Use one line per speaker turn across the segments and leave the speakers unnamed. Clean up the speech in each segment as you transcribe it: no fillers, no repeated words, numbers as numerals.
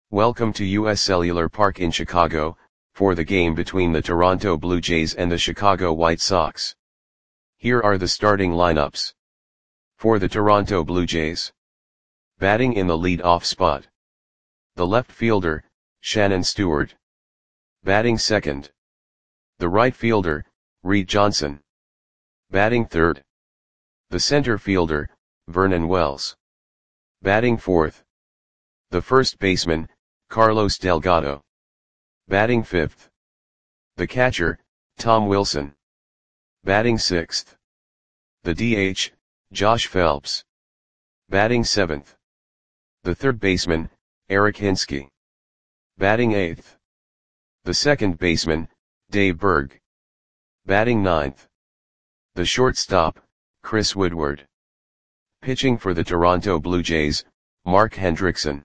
Welcome to US Cellular Park in Chicago, for the game between the Toronto Blue Jays and the Chicago White Sox. Here are the starting lineups. For the Toronto Blue Jays. Batting in the lead-off spot. The left fielder, Shannon Stewart. Batting second. The right fielder, Reed Johnson. Batting third. The center fielder, Vernon Wells. Batting fourth. The first baseman, Carlos Delgado. Batting fifth. The catcher, Tom Wilson. Batting sixth. The DH, Josh Phelps. Batting seventh. The third baseman, Eric Hinske. Batting eighth. The second baseman, Dave Berg. Batting ninth. The shortstop, Chris Woodward. Pitching for the Toronto Blue Jays, Mark Hendrickson.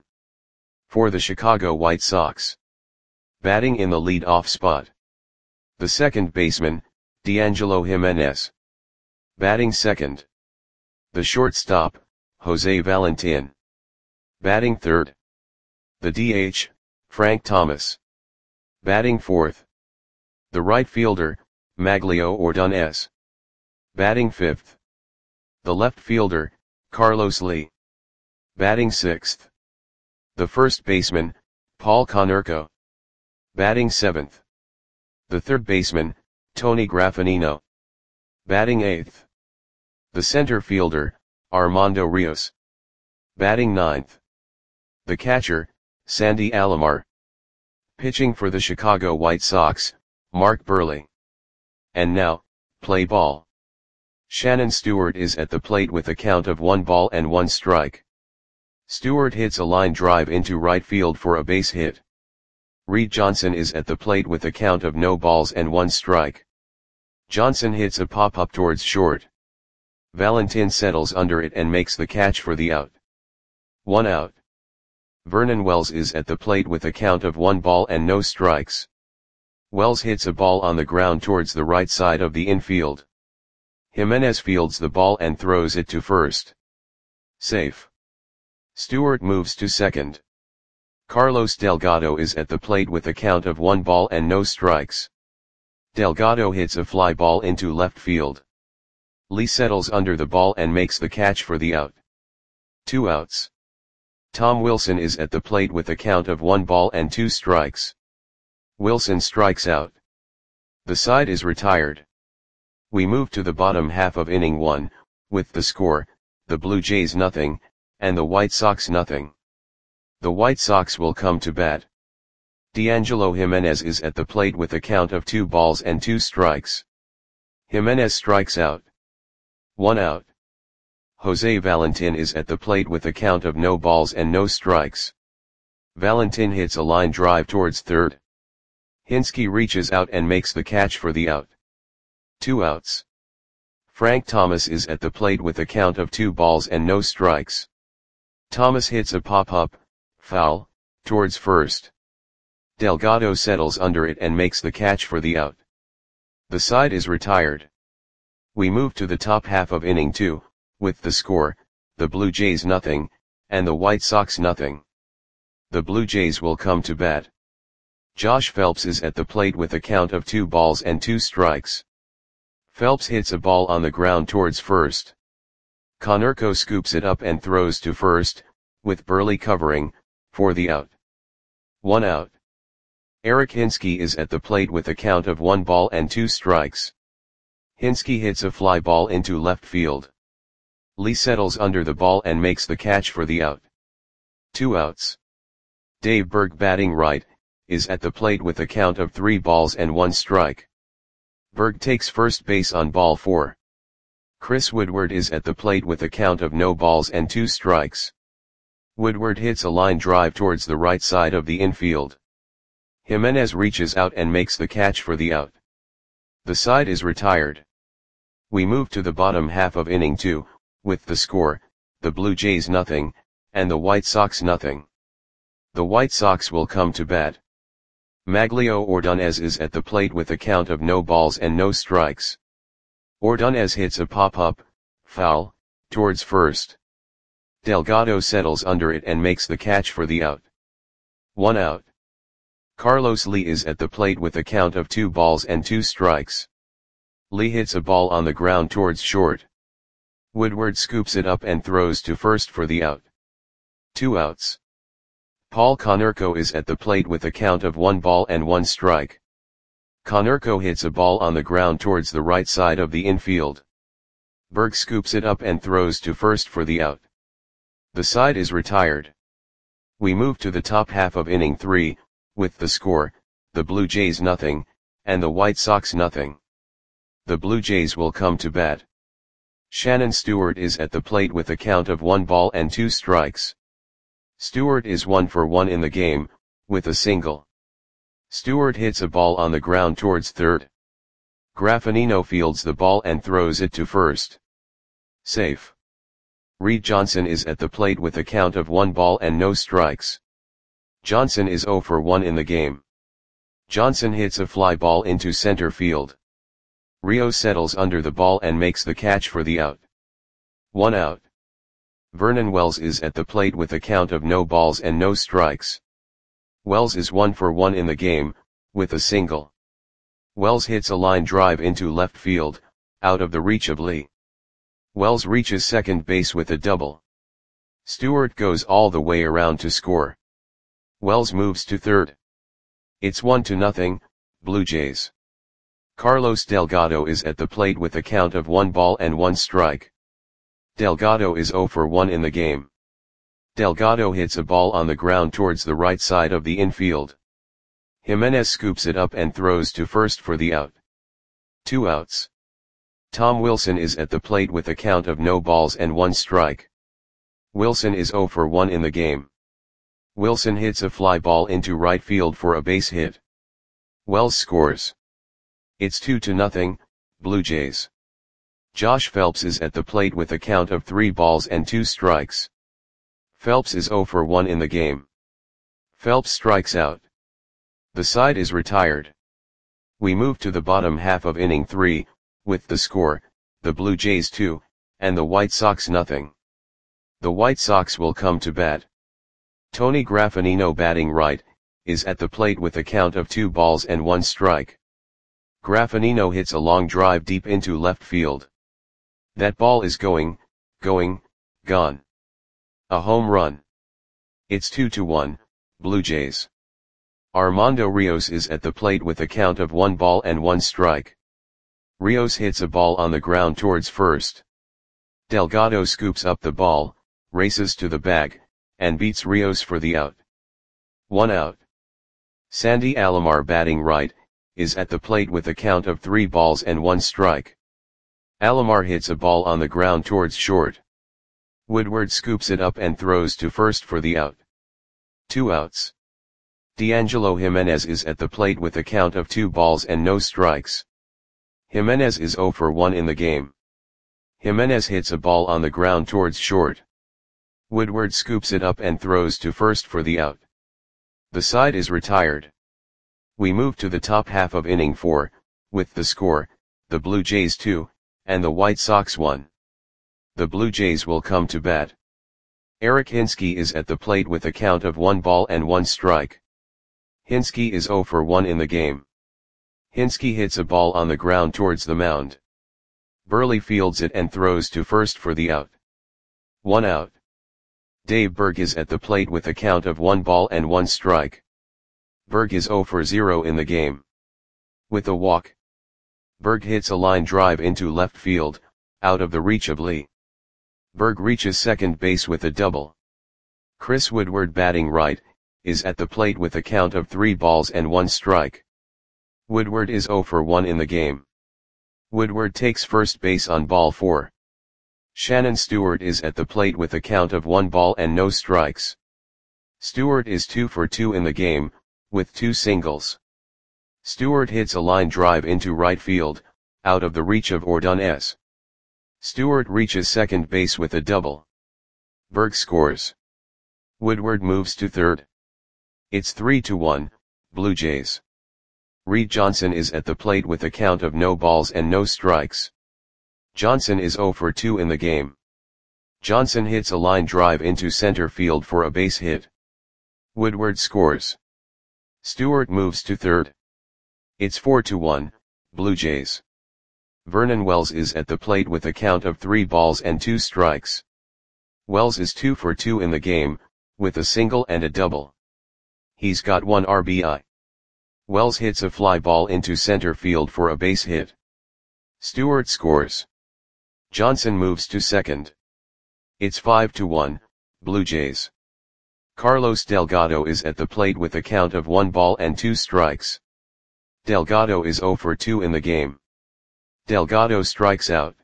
For the Chicago White Sox. Batting in the lead-off spot. The second baseman, D'Angelo Jimenez. Batting second. The shortstop, Jose Valentin. Batting third. The DH, Frank Thomas. Batting fourth. The right fielder, Maglio Ordonez. Batting fifth. The left fielder, Carlos Lee. Batting sixth. The first baseman, Paul Konerko. Batting seventh. The third baseman, Tony Graffinino. Batting eighth. The center fielder, Armando Rios. Batting ninth. The catcher, Sandy Alomar. Pitching for the Chicago White Sox, Mark Buehrle. And now, play ball. Shannon Stewart is at the plate with a count of 1 strike. Stewart hits a line drive into right field for a base hit. Reed Johnson is at the plate with a count of 1 strike. Johnson hits a pop-up towards short. Valentin settles under it and makes the catch for the out. 1 out. Vernon Wells is at the plate with a count of 1 strikes. Wells hits a ball on the ground towards the right side of the infield. Jimenez fields the ball and throws it to first. Safe. Stewart moves to second. Carlos Delgado is at the plate with a count of 1 strikes. Delgado hits a fly ball into left field. Lee settles under the ball and makes the catch for the out. 2 outs. Tom Wilson is at the plate with a count of 1 strikes. Wilson strikes out. The side is retired. We move to the bottom half of inning 1, with the score, the Blue Jays 0, and the White Sox 0. The White Sox will come to bat. D'Angelo Jimenez is at the plate with a count of 2 strikes. Jimenez strikes out. 1 out. Jose Valentin is at the plate with a count of no strikes. Valentin hits a line drive towards third. Hinske reaches out and makes the catch for the out. 2 outs. Frank Thomas is at the plate with a count of 2 strikes. Thomas hits a pop-up, foul, towards first. Delgado settles under it and makes the catch for the out. The side is retired. We move to the top half of inning 2, with the score, the Blue Jays 0, and the White Sox 0. The Blue Jays will come to bat. Josh Phelps is at the plate with a count of 2 strikes. Phelps hits a ball on the ground towards first. Konerko scoops it up and throws to first, with Buehrle covering, for the out. 1 out. Eric Hinske is at the plate with a count of 1 strikes. Hinske hits a fly ball into left field. Lee settles under the ball and makes the catch for the out. 2 outs. Dave Berg, batting right, is at the plate with a count of 3 and 1 strike. Berg takes first base on ball 4. Chris Woodward is at the plate with a count of no balls and 2 strikes. Woodward hits a line drive towards the right side of the infield. Jimenez reaches out and makes the catch for the out. The side is retired. We move to the bottom half of inning 2, with the score, the Blue Jays 0, and the White Sox 0. The White Sox will come to bat. Maglio Ordonez is at the plate with a count of no strikes. Ordonez hits a pop-up, foul, towards first. Delgado settles under it and makes the catch for the out. 1 out. Carlos Lee is at the plate with a count of 2 balls and 2 strikes. Lee hits a ball on the ground towards short. Woodward scoops it up and throws to first for the out. 2 outs. Paul Konerko is at the plate with a count of 1 ball and 1 strike. Konerko hits a ball on the ground towards the right side of the infield. Berg scoops it up and throws to first for the out. The side is retired. We move to the top half of inning 3, with the score, the Blue Jays 0, and the White Sox 0. The Blue Jays will come to bat. Shannon Stewart is at the plate with a count of 1 ball and 2 strikes. Stewart is 1 for 1 in the game, with a single. Stewart hits a ball on the ground towards third. Graffinino fields the ball and throws it to first. Safe. Reed Johnson is at the plate with a count of 1 ball and no strikes. Johnson is 0 for 1 in the game. Johnson hits a fly ball into center field. Rios settles under the ball and makes the catch for the out. 1 out. Vernon Wells is at the plate with a count of no balls and no strikes. Wells is 1 for 1 in the game, with a single. Wells hits a line drive into left field, out of the reach of Lee. Wells reaches second base with a double. Stewart goes all the way around to score. Wells moves to third. It's 1-0, Blue Jays. Carlos Delgado is at the plate with a count of 1 ball and 1 strike. Delgado is 0 for 1 in the game. Delgado hits a ball on the ground towards the right side of the infield. Jimenez scoops it up and throws to first for the out. 2 outs. Tom Wilson is at the plate with a count of no balls and 1 strike. Wilson is 0 for 1 in the game. Wilson hits a fly ball into right field for a base hit. Wells scores. It's 2-0, Blue Jays. Josh Phelps is at the plate with a count of 3 balls and 2 strikes. Phelps is 0 for 1 in the game. Phelps strikes out. The side is retired. We move to the bottom half of inning 3, with the score, the Blue Jays 2, and the White Sox 0. The White Sox will come to bat. Tony Graffinino, batting right, is at the plate with a count of 2 balls and 1 strike. Graffinino hits a long drive deep into left field. That ball is gone. A home run. It's 2-1, Blue Jays. Armando Rios is at the plate with a count of 1 ball and 1 strike. Rios hits a ball on the ground towards first. Delgado scoops up the ball, races to the bag, and beats Rios for the out. 1 out. Sandy Alomar, batting right, is at the plate with a count of 3 balls and 1 strike. Alomar hits a ball on the ground towards short. Woodward scoops it up and throws to first for the out. 2 outs. D'Angelo Jimenez is at the plate with a count of 2 balls and no strikes. Jimenez is 0 for 1 in the game. Jimenez hits a ball on the ground towards short. Woodward scoops it up and throws to first for the out. The side is retired. We move to the top half of inning 4, with the score, the Blue Jays 2, and the White Sox 1. The Blue Jays will come to bat. Eric Hinske is at the plate with a count of 1 ball and 1 strike. Hinske is 0 for 1 in the game. Hinske hits a ball on the ground towards the mound. Burley fields it and throws to first for the out. 1 out. Dave Berg is at the plate with a count of 1 ball and 1 strike. Berg is 0 for 0 in the game. With a walk. Berg hits a line drive into left field, out of the reach of Lee. Berg reaches second base with a double. Chris Woodward, batting right, is at the plate with a count of 3 balls and 1 strike. Woodward is 0 for 1 in the game. Woodward takes first base on ball 4. Shannon Stewart is at the plate with a count of 1 ball and no strikes. Stewart is 2 for 2 in the game, with 2 singles. Stewart hits a line drive into right field, out of the reach of Ordonez. Stewart reaches second base with a double. Berg scores. Woodward moves to third. It's 3-1, Blue Jays. Reed Johnson is at the plate with a count of no balls and no strikes. Johnson is 0 for 2 in the game. Johnson hits a line drive into center field for a base hit. Woodward scores. Stewart moves to third. It's 4-1, Blue Jays. Vernon Wells is at the plate with a count of 3 balls and 2 strikes. Wells is 2 for 2 in the game, with a single and a double. He's got 1 RBI. Wells hits a fly ball into center field for a base hit. Stewart scores. Johnson moves to second. It's 5-1, Blue Jays. Carlos Delgado is at the plate with a count of 1 ball and 2 strikes. Delgado is 0 for 2 in the game. Delgado strikes out.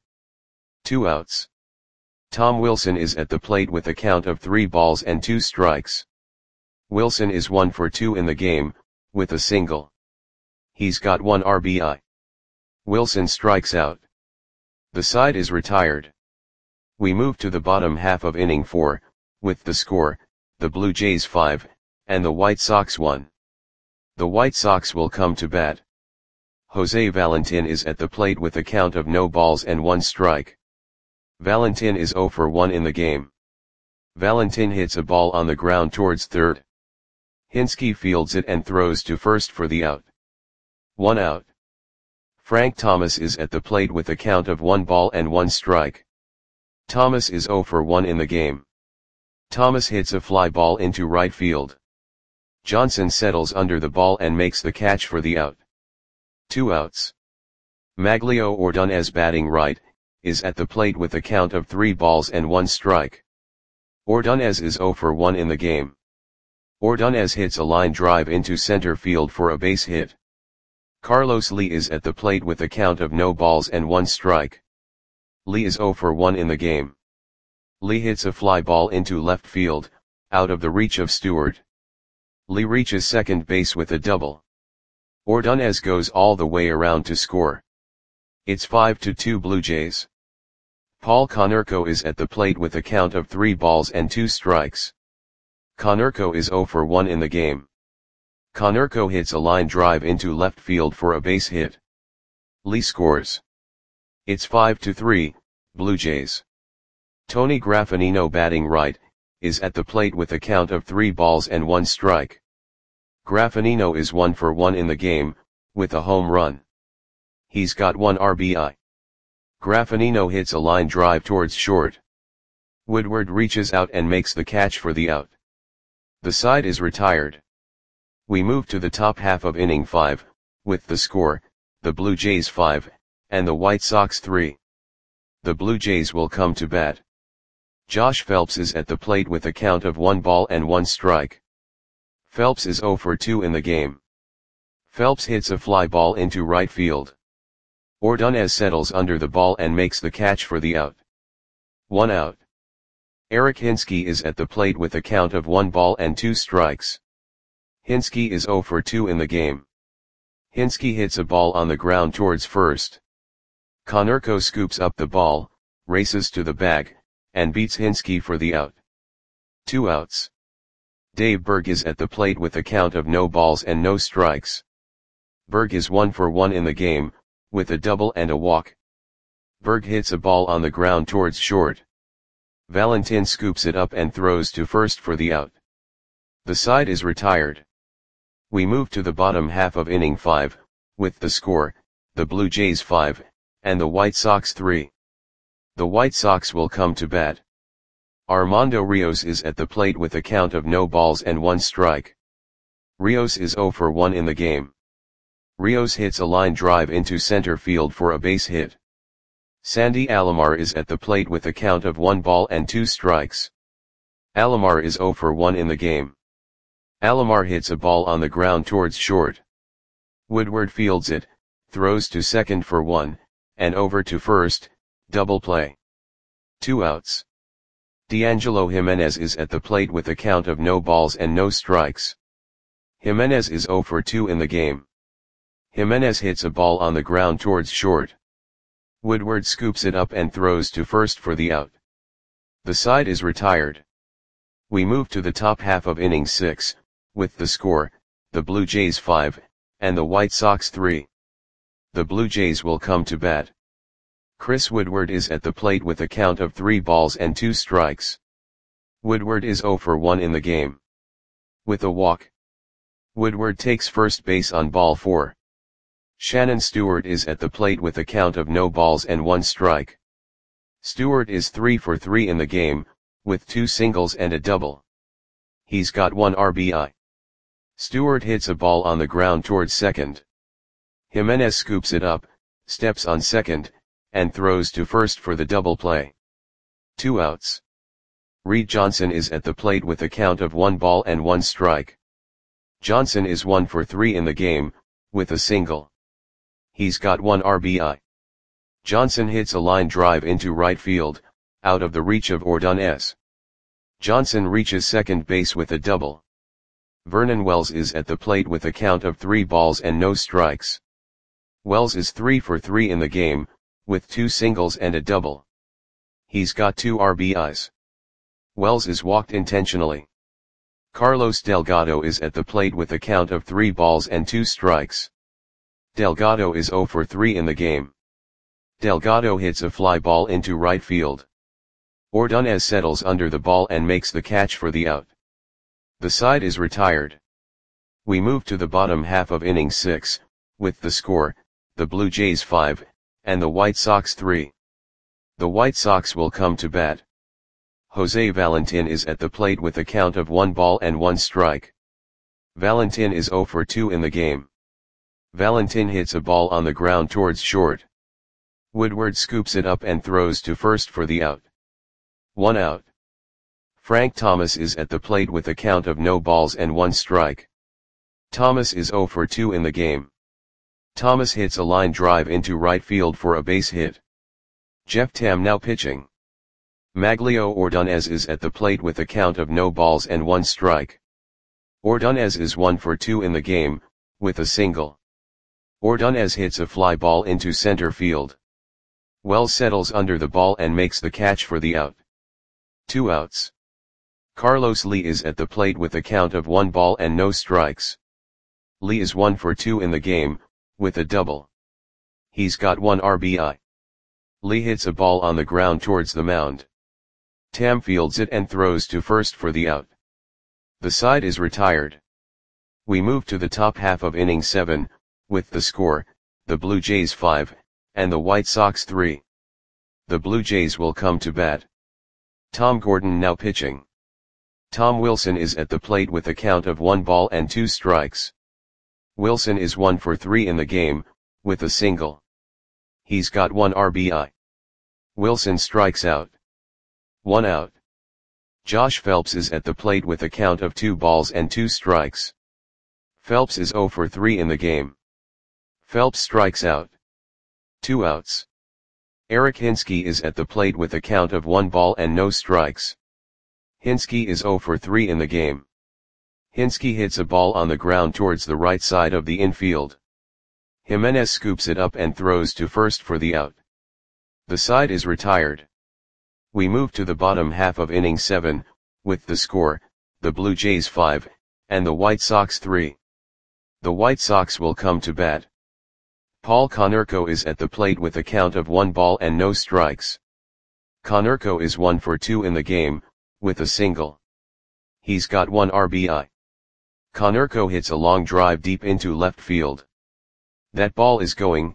2 outs. Tom Wilson is at the plate with a count of 3 balls and 2 strikes. Wilson is 1 for 2 in the game, with a single. He's got 1 RBI. Wilson strikes out. The side is retired. We move to the bottom half of inning 4, with the score, the Blue Jays 5, and the White Sox 1. The White Sox will come to bat. Jose Valentin is at the plate with a count of no balls and 1 strike. Valentin is 0 for 1 in the game. Valentin hits a ball on the ground towards third. Hinske fields it and throws to first for the out. 1 out. Frank Thomas is at the plate with a count of 1 ball and 1 strike. Thomas is 0 for 1 in the game. Thomas hits a fly ball into right field. Johnson settles under the ball and makes the catch for the out. 2 outs. Maglio Ordonez, batting right, is at the plate with a count of 3 balls and 1 strike. Ordonez is 0 for 1 in the game. Ordonez hits a line drive into center field for a base hit. Carlos Lee is at the plate with a count of no balls and 1 strike. Lee is 0 for 1 in the game. Lee hits a fly ball into left field, out of the reach of Stewart. Lee reaches second base with a double. Ordonez goes all the way around to score. It's 5-2 Blue Jays. Paul Konerko is at the plate with a count of 3 balls and 2 strikes. Konerko is 0 for 1 in the game. Konerko hits a line drive into left field for a base hit. Lee scores. It's 5-3, Blue Jays. Tony Graffinino, batting right, is at the plate with a count of 3 balls and 1 strike. Graffinino is 1 for 1 in the game, with a home run. He's got 1 RBI. Graffinino hits a line drive towards short. Woodward reaches out and makes the catch for the out. The side is retired. We move to the top half of inning 5, with the score, the Blue Jays 5, and the White Sox 3. The Blue Jays will come to bat. Josh Phelps is at the plate with a count of 1 ball and 1 strike. Phelps is 0 for 2 in the game. Phelps hits a fly ball into right field. Ordonez settles under the ball and makes the catch for the out. 1 out. Eric Hinske is at the plate with a count of 1 ball and 2 strikes. Hinske is 0 for 2 in the game. Hinske hits a ball on the ground towards first. Konerko scoops up the ball, races to the bag, and beats Hinske for the out. 2 outs. Dave Berg is at the plate with a count of no balls and no strikes. Berg is 1 for 1 in the game, with a double and a walk. Berg hits a ball on the ground towards short. Valentin scoops it up and throws to first for the out. The side is retired. We move to the bottom half of inning 5, with the score, the Blue Jays 5, and the White Sox 3. The White Sox will come to bat. Armando Rios is at the plate with a count of no balls and 1 strike. Rios is 0 for 1 in the game. Rios hits a line drive into center field for a base hit. Sandy Alomar is at the plate with a count of 1 ball and 2 strikes. Alomar is 0 for 1 in the game. Alomar hits a ball on the ground towards short. Woodward fields it, throws to second for 1, and over to first, double play. 2 outs. D'Angelo Jimenez is at the plate with a count of no balls and no strikes. Jimenez is 0 for 2 in the game. Jimenez hits a ball on the ground towards short. Woodward scoops it up and throws to first for the out. The side is retired. We move to the top half of inning 6, with the score, the Blue Jays 5, and the White Sox 3. The Blue Jays will come to bat. Chris Woodward is at the plate with a count of 3 balls and 2 strikes. Woodward is 0 for 1 in the game. with a walk. Woodward takes first base on ball 4. Shannon Stewart is at the plate with a count of no balls and 1 strike. Stewart is 3 for 3 in the game, with 2 singles and a double. He's got 1 RBI. Stewart hits a ball on the ground towards second. Jimenez scoops it up, steps on second, and throws to first for the double play. 2 outs. Reed Johnson is at the plate with a count of 1 ball and 1 strike. Johnson is 1 for 3 in the game, with a single. He's got 1 RBI. Johnson hits a line drive into right field, out of the reach of Ordonez. Johnson reaches second base with a double. Vernon Wells is at the plate with a count of 3 balls and no strikes. Wells is 3 for 3 in the game, with 2 singles and a double. He's got 2 RBIs. Wells is walked intentionally. Carlos Delgado is at the plate with a count of 3 balls and 2 strikes. Delgado is 0 for 3 in the game. Delgado hits a fly ball into right field. Ordonez settles under the ball and makes the catch for the out. The side is retired. We move to the bottom half of inning 6, with the score, the Blue Jays 5, and the White Sox 3. The White Sox will come to bat. Jose Valentin is at the plate with a count of 1 ball and 1 strike. Valentin is 0 for 2 in the game. Valentin hits a ball on the ground towards short. Woodward scoops it up and throws to first for the out. 1 out. Frank Thomas is at the plate with a count of no balls and 1 strike. Thomas is 0 for 2 in the game. Thomas hits a line drive into right field for a base hit. Jeff Tam now pitching. Maglio Ordonez is at the plate with a count of no balls and 1 strike. Ordonez is 1 for 2 in the game, with a single. Ordonez hits a fly ball into center field. Wells settles under the ball and makes the catch for the out. 2 outs. Carlos Lee is at the plate with a count of 1 ball and no strikes. Lee is 1 for 2 in the game, with a double. He's got 1 RBI. Lee hits a ball on the ground towards the mound. Tam fields it and throws to first for the out. The side is retired. We move to the top half of inning 7, with the score, the Blue Jays 5, and the White Sox 3. The Blue Jays will come to bat. Tom Gordon now pitching. Tom Wilson is at the plate with a count of 1 ball and 2 strikes. Wilson is 1 for 3 in the game, with a single. He's got 1 RBI. Wilson strikes out. 1 out. Josh Phelps is at the plate with a count of 2 balls and 2 strikes. Phelps is 0 for 3 in the game. Phelps strikes out. 2 outs. Eric Hinske is at the plate with a count of 1 ball and no strikes. Hinske is 0 for 3 in the game. Hinske hits a ball on the ground towards the right side of the infield. Jimenez scoops it up and throws to first for the out. The side is retired. We move to the bottom half of inning 7, with the score, the Blue Jays 5, and the White Sox 3. The White Sox will come to bat. Paul Konerko is at the plate with a count of 1 ball and no strikes. Konerko is 1 for 2 in the game, with a single. He's got 1 RBI. Konerko hits a long drive deep into left field. That ball is gone.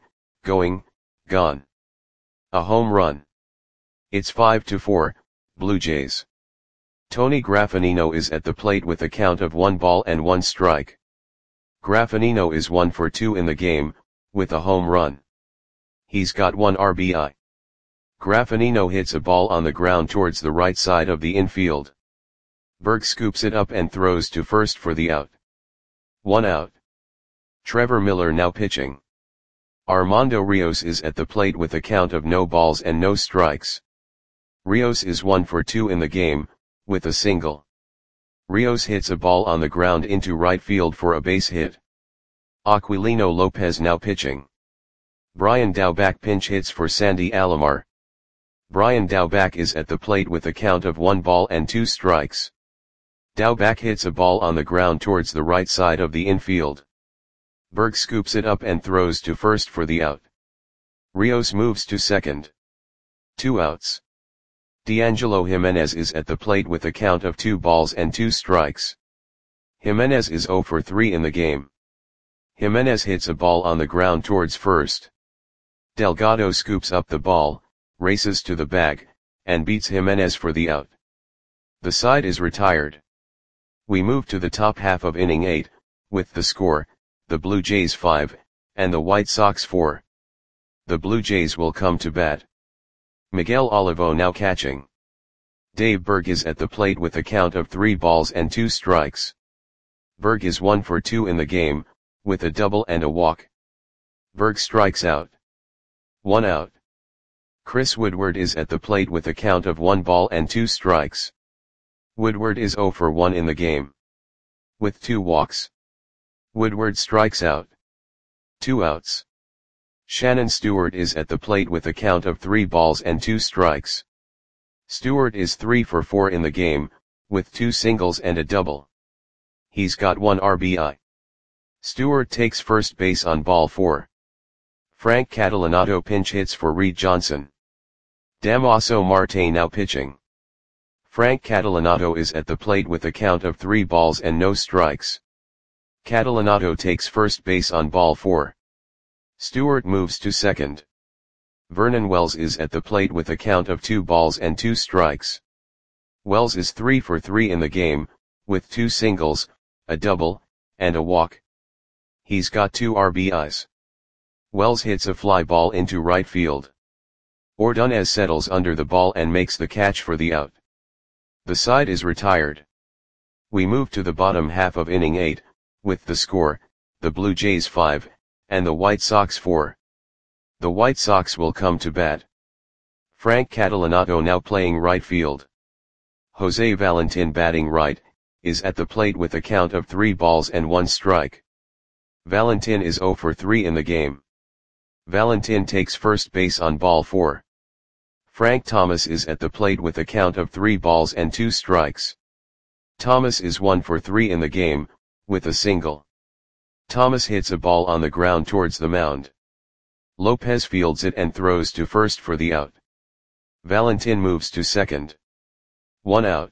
A home run. It's 5-4, Blue Jays. Tony Graffinino is at the plate with a count of 1 ball and 1 strike. Graffinino is 1 for 2 in the game, with a home run. He's got 1 RBI. Graffinino hits a ball on the ground towards the right side of the infield. Berg scoops it up and throws to first for the out. 1 out. Trevor Miller now pitching. Armando Rios is at the plate with a count of no balls and no strikes. Rios is 1 for 2 in the game, with a single. Rios hits a ball on the ground into right field for a base hit. Aquilino Lopez now pitching. Brian Daubach pinch hits for Sandy Alomar. Brian Daubach is at the plate with a count of 1 ball and 2 strikes. Daubach hits a ball on the ground towards the right side of the infield. Berg scoops it up and throws to first for the out. Rios moves to second. 2 outs. D'Angelo Jimenez is at the plate with a count of 2 balls and 2 strikes. Jimenez is 0 for 3 in the game. Jimenez hits a ball on the ground towards first. Delgado scoops up the ball, races to the bag, and beats Jimenez for the out. The side is retired. We move to the top half of inning 8, with the score, the Blue Jays 5, and the White Sox 4. The Blue Jays will come to bat. Miguel Olivo now catching. Dave Berg is at the plate with a count of 3 balls and 2 strikes. Berg is 1 for 2 in the game, with a double and a walk. Berg strikes out. 1 out. Chris Woodward is at the plate with a count of 1 ball and 2 strikes. Woodward is 0 for 1 in the game. With 2 walks. Woodward strikes out. 2 outs. Shannon Stewart is at the plate with a count of 3 balls and 2 strikes. Stewart is 3 for 4 in the game, with 2 singles and a double. He's got 1 RBI. Stewart takes first base on ball 4. Frank Catalanato pinch hits for Reed Johnson. Damaso Marte now pitching. Frank Catalanato is at the plate with a count of 3 balls and no strikes. Catalanato takes first base on ball 4. Stewart moves to second. Vernon Wells is at the plate with a count of 2 balls and 2 strikes. Wells is 3 for 3 in the game, with 2 singles, a double, and a walk. He's got 2 RBIs. Wells hits a fly ball into right field. Ordonez settles under the ball and makes the catch for the out. The side is retired. We move to the bottom half of inning 8, with the score, the Blue Jays 5, and the White Sox 4. The White Sox will come to bat. Frank Catalanato now playing right field. Jose Valentin batting right, is at the plate with a count of 3 balls and 1 strike. Valentin is 0 for 3 in the game. Valentin takes first base on ball 4. Frank Thomas is at the plate with a count of 3 balls and 2 strikes. Thomas is 1 for 3 in the game, with a single. Thomas hits a ball on the ground towards the mound. Lopez fields it and throws to first for the out. Valentin moves to second. 1 out.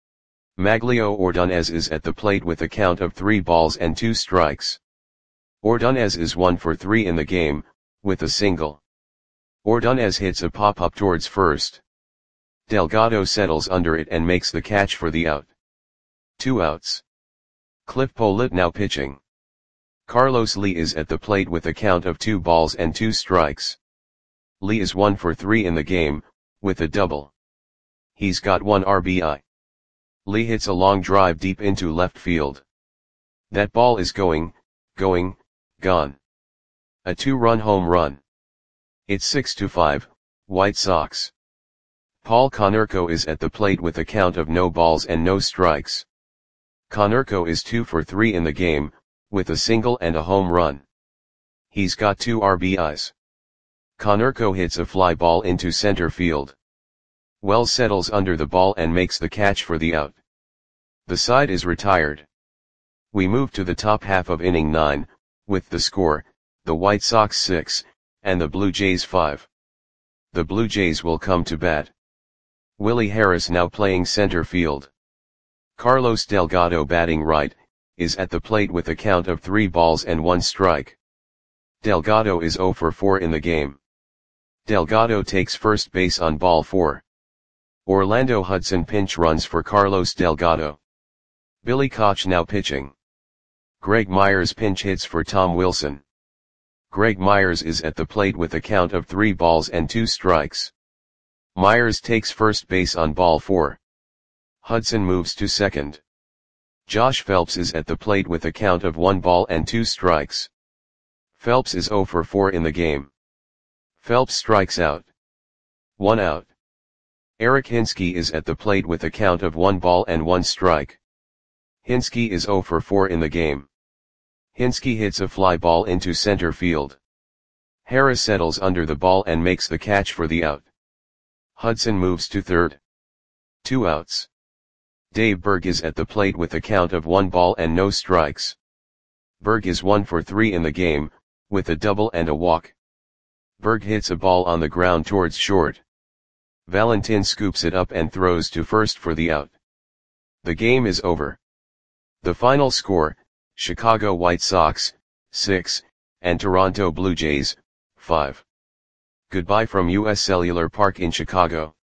Maglio Ordonez is at the plate with a count of 3 balls and 2 strikes. Ordonez is 1 for 3 in the game, with a single. Ordonez hits a pop-up towards first. Delgado settles under it and makes the catch for the out. 2 outs. Cliff Pollitt now pitching. Carlos Lee is at the plate with a count of 2 balls and 2 strikes. Lee is 1 for 3 in the game, with a double. He's got 1 RBI. Lee hits a long drive deep into left field. That ball is going, gone. A 2-run home run. It's 6-5, White Sox. Paul Konerko is at the plate with a count of no balls and no strikes. Konerko is 2 for 3 in the game, with a single and a home run. He's got 2 RBIs. Konerko hits a fly ball into center field. Wells settles under the ball and makes the catch for the out. The side is retired. We move to the top half of inning 9, with the score, the White Sox 6, and the Blue Jays 5. The Blue Jays will come to bat. Willie Harris now playing center field. Carlos Delgado batting right, is at the plate with a count of 3 balls and 1 strike. Delgado is 0 for 4 in the game. Delgado takes first base on ball 4. Orlando Hudson pinch runs for Carlos Delgado. Billy Koch now pitching. Greg Myers pinch hits for Tom Wilson. Greg Myers is at the plate with a count of 3 balls and 2 strikes. Myers takes first base on ball 4. Hudson moves to second. Josh Phelps is at the plate with a count of 1 ball and 2 strikes. Phelps is 0 for 4 in the game. Phelps strikes out. 1 out. Eric Hinske is at the plate with a count of 1 ball and 1 strike. Hinske is 0 for 4 in the game. Hinske hits a fly ball into center field. Harris settles under the ball and makes the catch for the out. Hudson moves to third. 2 outs. Dave Berg is at the plate with a count of 1 ball and no strikes. Berg is 1 for 3 in the game, with a double and a walk. Berg hits a ball on the ground towards short. Valentin scoops it up and throws to first for the out. The game is over. The final score, Chicago White Sox, 6, and Toronto Blue Jays, 5. Goodbye from US Cellular Park in Chicago.